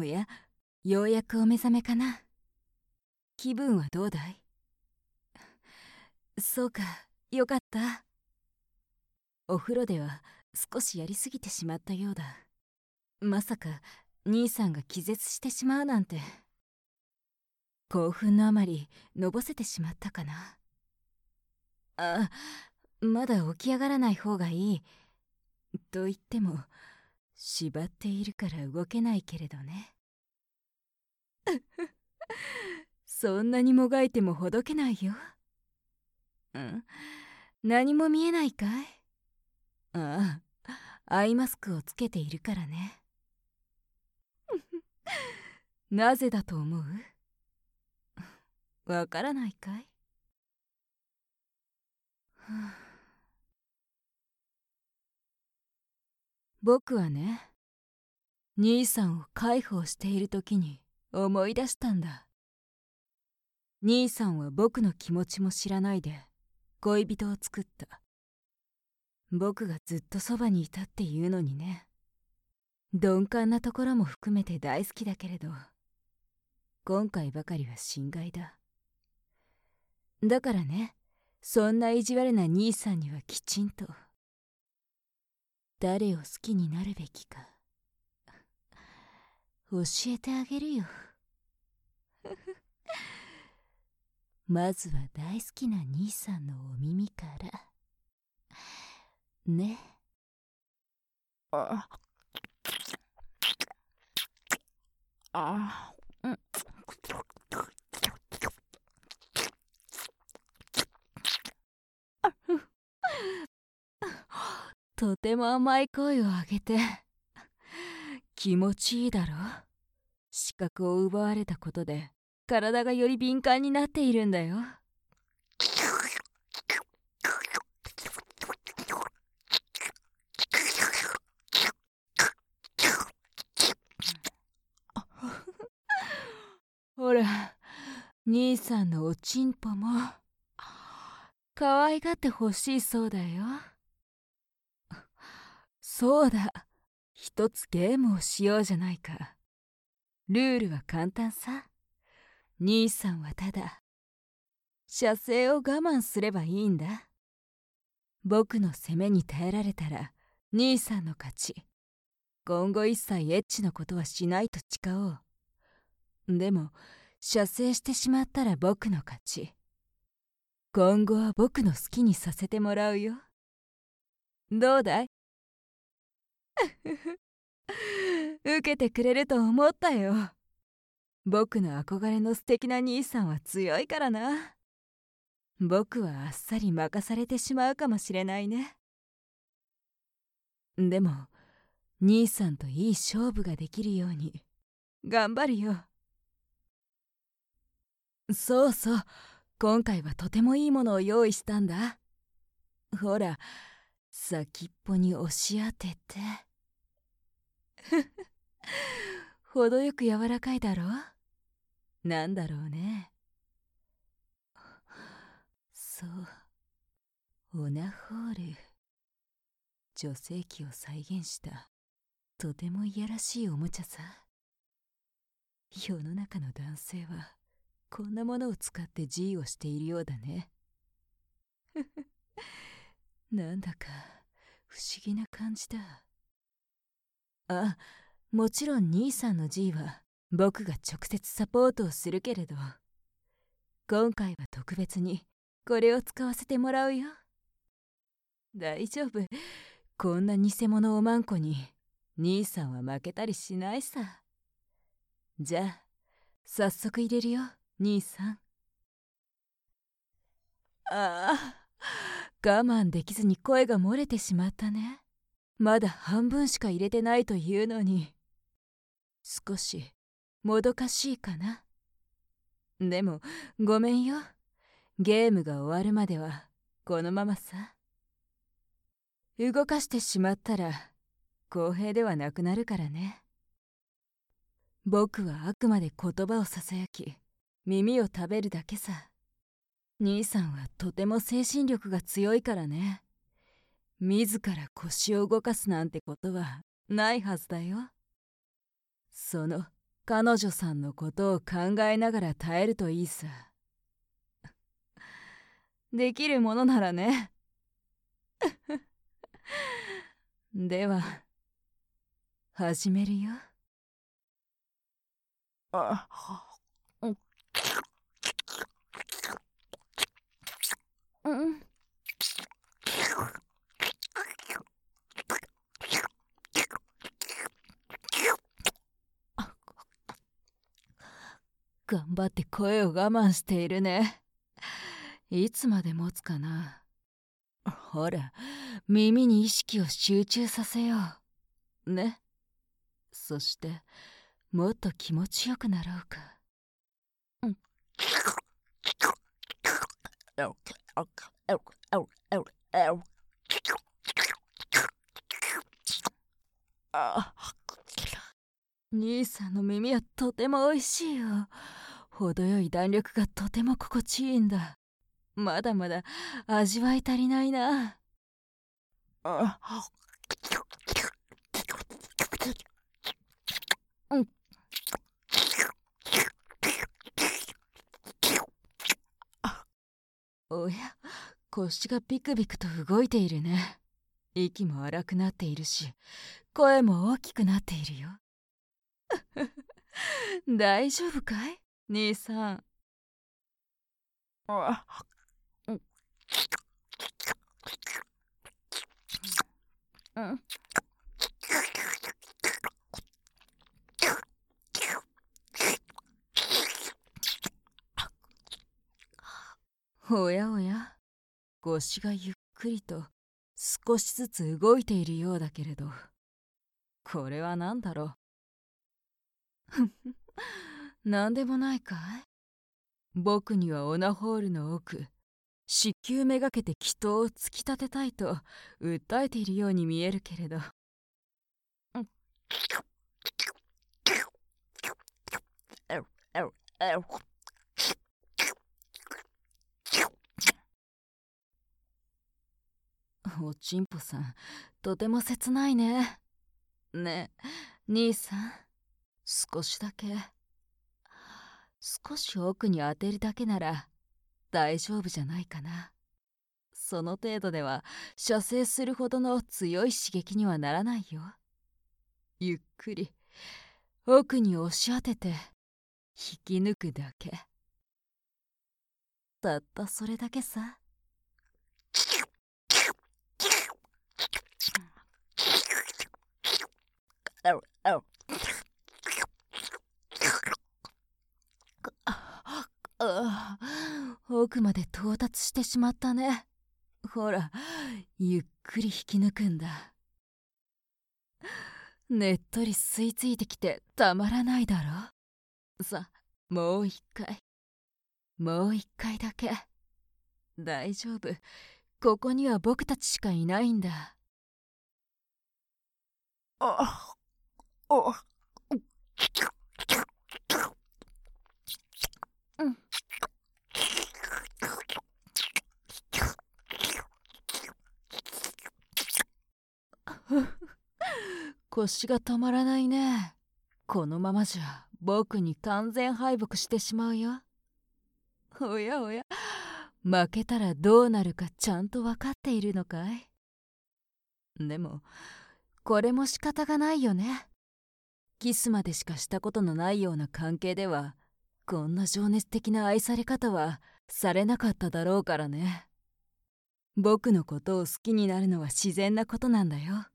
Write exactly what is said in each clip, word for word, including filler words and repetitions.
おや、ようやくお目覚めかな。気分はどうだい？そうか、よかった。お風呂では少しやりすぎてしまったようだ。まさか兄さんが気絶してしまうなんて。興奮のあまりのぼせてしまったかな。あ、まだ起き上がらない方がいい。と言っても縛っているから動けないけれどね。そんなにもがいてもほどけないよ。うん、何も見えないかい？ああ、アイマスクをつけているからね。なぜだと思う？わからないかい？僕はね、兄さんを介抱している時に思い出したんだ。兄さんは僕の気持ちも知らないで恋人を作った。僕がずっとそばにいたっていうのにね。鈍感なところも含めて大好きだけれど、今回ばかりは心外だ。だからね、そんな意地悪な兄さんにはきちんと誰を好きになるべきか教えてあげるよ。まずは大好きな兄さんのお耳からね。ああ、うん。とても甘い声を上げて気持ちいいだろ。視覚を奪われたことで体がより敏感になっているんだよ。ほら、兄さんのおちんぽも可愛がってほしいそうだよ。そうだ、一つゲームをしようじゃないか。ルールは簡単さ。兄さんはただ射精を我慢すればいいんだ。僕の攻めに耐えられたら兄さんの勝ち。今後一切エッチなことはしないと誓おう。でも射精してしまったら僕の勝ち。今後は僕の好きにさせてもらうよ。どうだい？受けてくれると思ったよ。僕の憧れの素敵な兄さんは強いからな。僕はあっさり任されてしまうかもしれないね。でも兄さんといい勝負ができるように頑張るよ。そうそう、今回はとてもいいものを用意したんだ。ほら、先っぽに押し当てて程よく柔らかいだろ。なんだろうね。そう、オナホール。女性器を再現したとてもいやらしいおもちゃさ。世の中の男性はこんなものを使って G をしているようだね。なんだか不思議な感じだ。あ、もちろん兄さんの G は僕が直接サポートをするけれど、今回は特別にこれを使わせてもらうよ。大丈夫、こんな偽物おまんこに兄さんは負けたりしないさ。じゃあ早速入れるよ、兄さん。ああ、我慢できずに声が漏れてしまったね。まだ半分しか入れてないというのに、少しもどかしいかな。でもごめんよ、ゲームが終わるまではこのままさ。動かしてしまったら公平ではなくなるからね。僕はあくまで言葉をささやき耳を食べるだけさ。兄さんはとても精神力が強いからね。自ら腰を動かすなんてことはないはずだよ。その彼女さんのことを考えながら耐えるといいさ。できるものならね。では始めるよ。 あ、 うん。頑張って声を我慢しているね。いつまで持つかな。ほら、耳に意識を集中させよう。ね。そして、もっと気持ちよくなろうか。うん。兄さんの耳はとてもおいしいよ。程よい弾力がとても心地いいんだ。まだまだ味わい足りないな。うん。おや、腰がビクビクと動いているね。息も荒くなっているし、声も大きくなっているよ。大丈夫かい兄さん。うん。おやおや、腰がゆっくりと少しずつ動いているようだけれど、これは何だろう。なんでもないかい。僕にはオナホールの奥、子宮めがけて祈祷を突き立てたいと訴えているように見えるけれど。おちんぽさん、とても切ないね。ねえ、兄さん、少しだけ、少し奥に当てるだけなら大丈夫じゃないかな。その程度では射精するほどの強い刺激にはならないよ。ゆっくり奥に押し当てて引き抜くだけ。たったそれだけさ。ああ、奥まで到達してしまったね。ほら、ゆっくり引き抜くんだ。ねっとり吸い付いてきてたまらないだろ。さ、もう一回。もう一回だけ。大丈夫。ここには僕たちしかいないんだ。 あ、お、 うん。腰が止まらないね。このままじゃ僕に完全敗北してしまうよ。おやおや、負けたらどうなるかちゃんと分かっているのかい？でもこれも仕方がないよね。キスまでしかしたことのないような関係ではこんな情熱的な愛され方はされなかっただろうからね。僕のことを好きになるのは自然なことなんだよ。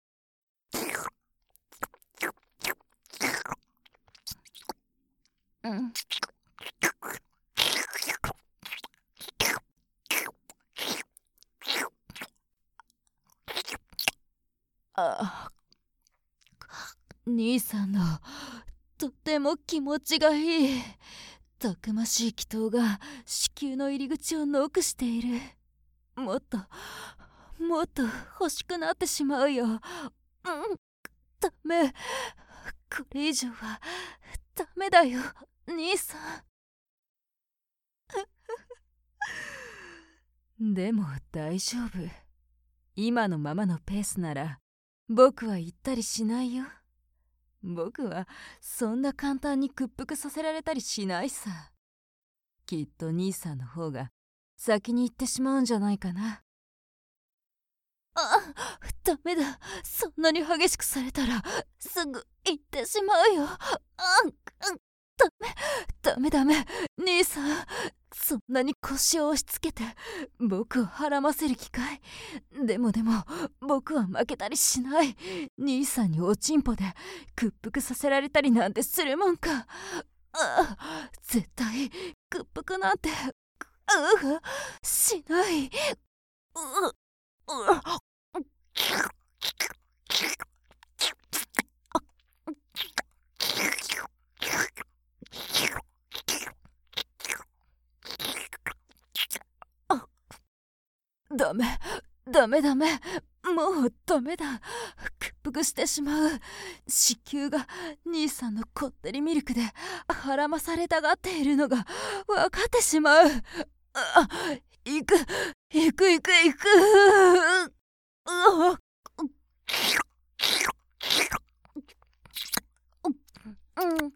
うん。あ、兄さんのとても気持ちがいいたくましい祈祷が子宮の入り口をノックしている。もっともっと欲しくなってしまうよ。うん、ダメ。これ以上はダメだよ兄さん。でも大丈夫。今のままのペースなら僕は行ったりしないよ。 僕はそんな簡単に屈服させられたりしないさ。きっと兄さんの方が先に行ってしまうんじゃないかな。あ、ダメだ。そんなに激しくされたらすぐ行ってしまうよ。あ、ダメダメダメ。兄さん、そんなに腰を押し付けて僕をはらませる気かい？でもでも僕は負けたりしない。兄さんにおちんぽで屈服させられたりなんてするもんか。あ、絶対屈服なんて、うしない。ううダメダメダメ、もうダメだ。屈服してしまう。子宮が兄さんのこってりミルクではらまされたがっているのが分かってしまう。あ、行く行く行く行く。うわ、うん、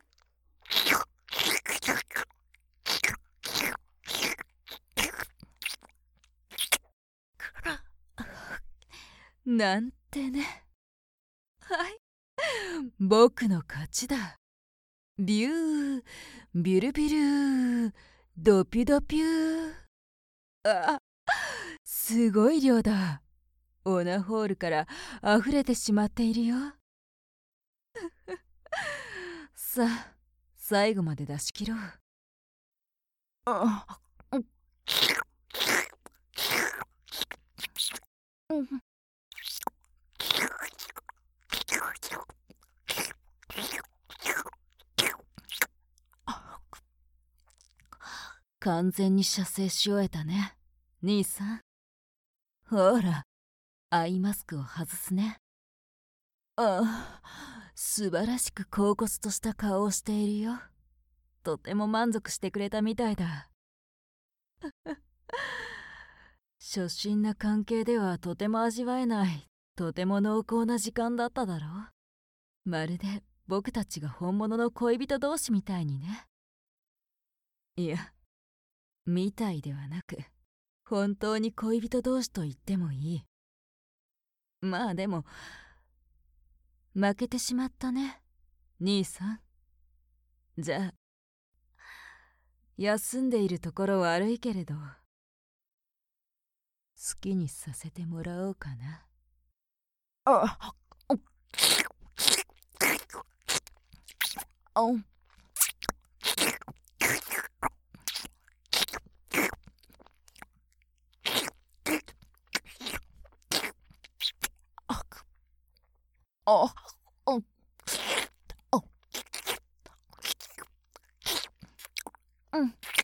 なんてね。はい、僕の勝ちだ。ビュービュルビュルドピュドピュー。あ、すごい量だ。オナホールから溢れてしまっているよ。さあ、最後まで出し切ろう。 あ、 うん、完全に射精し終えたね、兄さん。ほら、アイマスクを外すね。ああ、素晴らしく恍惚とした顔をしているよ。とても満足してくれたみたいだ。初心な関係ではとても味わえないとても濃厚な時間だっただろう。まるで僕たちが本物の恋人同士みたいにね。いや、みたいではなく本当に恋人同士と言ってもいい。まあでも負けてしまったね、兄さん。じゃあ休んでいるところ悪いけれど好きにさせてもらおうかな。 あ、 おあ、 おおうん。